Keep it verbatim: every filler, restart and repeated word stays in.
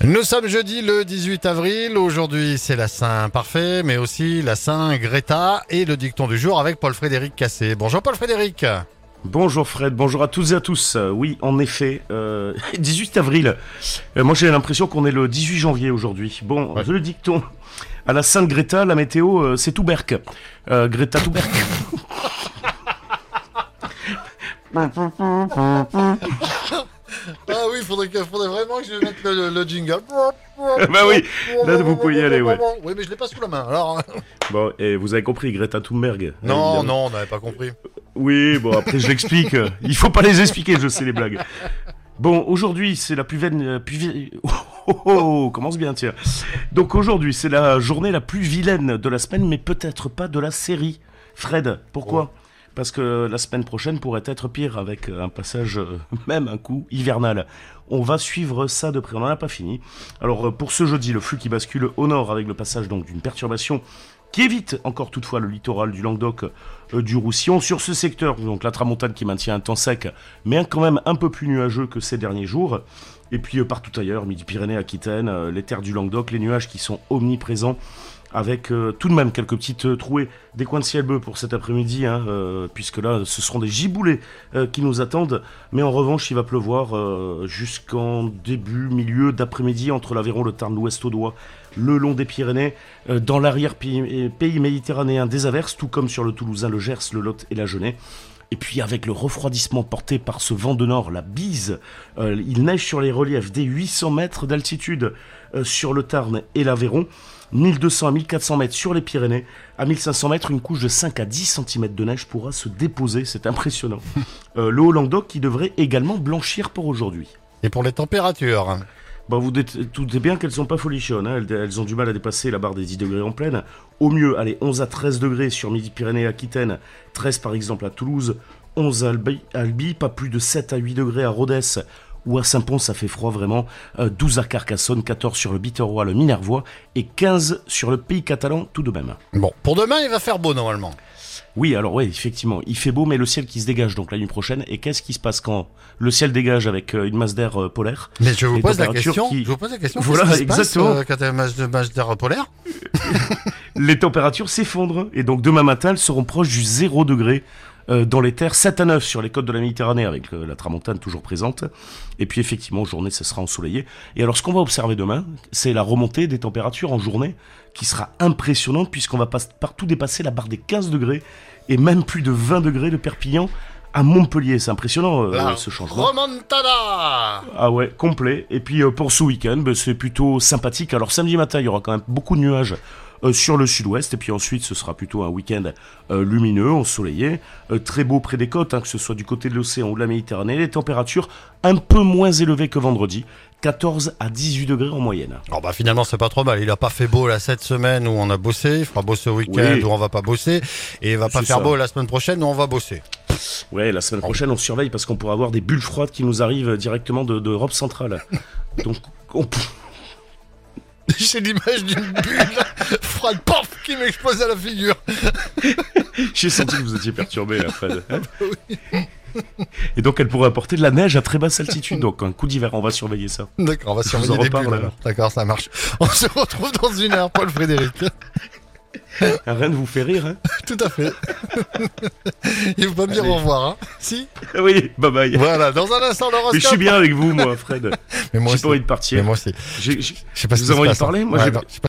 Nous sommes jeudi le dix-huit avril. Aujourd'hui, c'est la Saint-Parfait, mais aussi la Saint-Greta et le dicton du jour avec Paul-Frédéric Cassé. Bonjour Paul-Frédéric. Bonjour Fred, bonjour à toutes et à tous. Euh, oui, en effet, euh, dix-huit avril. Euh, moi, j'ai l'impression qu'on est le dix-huit janvier aujourd'hui. Bon, ouais. Le dicton. À la Sainte-Greta, la météo, euh, c'est tout berk. Euh, Greta tout berk. Ah oui, il faudrait, faudrait vraiment que je mette le, le, le jingle. Bah oui, là vous pouvez y aller, ouais. Oui, mais je l'ai pas sous la main, alors... Bon, et vous avez compris, Greta Thunberg. Non, non, on n'avait pas compris. Oui, bon, après je l'explique. Il faut pas les expliquer, je sais les blagues. Bon, aujourd'hui, c'est la plus vilaine... Plus... Oh, oh, oh, commence bien, tiens. Donc aujourd'hui, c'est la journée la plus vilaine de la semaine, mais peut-être pas de la série. Fred, pourquoi ? Oh. Parce que la semaine prochaine pourrait être pire avec un passage, euh, même un coup, hivernal. On va suivre ça de près, on n'en a pas fini. Alors pour ce jeudi, le flux qui bascule au nord avec le passage donc d'une perturbation qui évite encore toutefois le littoral du Languedoc, euh, du Roussillon. Sur ce secteur, donc la tramontane qui maintient un temps sec, mais quand même un peu plus nuageux que ces derniers jours. Et puis euh, partout ailleurs, Midi-Pyrénées, Aquitaine, euh, les terres du Languedoc, les nuages qui sont omniprésents, avec euh, tout de même quelques petites euh, trouées, des coins de ciel bleu pour cet après-midi, hein, euh, puisque là, ce seront des giboulées euh, qui nous attendent. Mais en revanche, il va pleuvoir euh, jusqu'en début, milieu d'après-midi, entre l'Aveyron, le Tarn, l'Ouest Audois, le long des Pyrénées, euh, dans l'arrière-pays pays méditerranéen des averses, tout comme sur le Toulousain, le Gers, le Lot et la Genève. Et puis avec le refroidissement porté par ce vent de nord, la bise, euh, il neige sur les reliefs des huit cents mètres d'altitude euh, sur le Tarn et l'Aveyron, mille deux cents à mille quatre cents mètres sur les Pyrénées, à mille cinq cents mètres, une couche de cinq à dix centimètres de neige pourra se déposer, c'est impressionnant. Euh, le Haut-Languedoc qui devrait également blanchir pour aujourd'hui. Et pour les températures ? Bon, vous doutez bien qu'elles sont pas folichonnes, hein. elles, elles ont du mal à dépasser la barre des dix degrés en pleine. Au mieux, allez, onze à treize degrés sur Midi-Pyrénées et Aquitaine, treize par exemple à Toulouse, onze à Albi, Albi, pas plus de sept à huit degrés à Rodez, ou à Saint-Pons, ça fait froid vraiment, euh, douze à Carcassonne, quatorze sur le Biterrois, le Minervois, et quinze sur le Pays Catalan tout de même. Bon, pour demain, il va faire beau normalement. Oui, alors oui, effectivement, il fait beau, mais le ciel qui se dégage donc la nuit prochaine. Et qu'est-ce qui se passe quand le ciel dégage avec euh, une masse d'air euh, polaire ? Mais je vous pose la question. Qui... Je vous pose la question. Voilà, qu'est-ce qui exactement. Se passe, euh, quand il y a une masse, de, masse d'air polaire. Les températures s'effondrent et donc demain matin, elles seront proches du zéro degré. Euh, dans les terres, sept à neuf sur les côtes de la Méditerranée avec euh, la tramontane toujours présente. Et puis effectivement, journée, ça sera ensoleillé. Et alors, ce qu'on va observer demain, c'est la remontée des températures en journée qui sera impressionnante puisqu'on va pas, partout dépasser la barre des quinze degrés et même plus de vingt degrés de Perpignan à Montpellier. C'est impressionnant euh, la ce changement. Remontada. Ah ouais, complet. Et puis euh, pour ce week-end, bah, c'est plutôt sympathique. Alors samedi matin, il y aura quand même beaucoup de nuages Euh, sur le sud-ouest, et puis ensuite ce sera plutôt un week-end euh, lumineux, ensoleillé, euh, très beau près des côtes, hein, que ce soit du côté de l'océan ou de la Méditerranée. Les températures un peu moins élevées que vendredi, quatorze à dix-huit degrés en moyenne. Oh bah finalement c'est pas trop mal, il a pas fait beau là cette semaine où on a bossé, il fera beau ce week-end oui. où on va pas bosser, et il va pas c'est faire ça. Beau la semaine prochaine où on va bosser. Ouais, la semaine prochaine on surveille parce qu'on pourra avoir des bulles froides qui nous arrivent directement de, d'Europe centrale. Donc on... J'ai l'image d'une bulle froide, paf, qui m'explose à la figure. J'ai senti que vous étiez perturbé, là, Fred. Hein oui. Et donc, elle pourrait apporter de la neige à très basse altitude. Donc, un coup d'hiver, on va surveiller ça. D'accord, on va surveiller des bulles, alors. D'accord, ça marche. On se retrouve dans une heure, Paul-Frédéric. Rien ne vous fait rire, hein ? Tout à fait. Il faut pas me dire au revoir, hein ? Si ? Oui, bye bye. Voilà, dans un instant, l'horoscope. Mais je suis bien avec vous, moi, Fred. Mais moi j'ai aussi. pas envie de partir. Mais moi aussi. J'ai, j'ai... Je sais pas si vous avez envie de parler ? Moi, ouais, j'ai... non,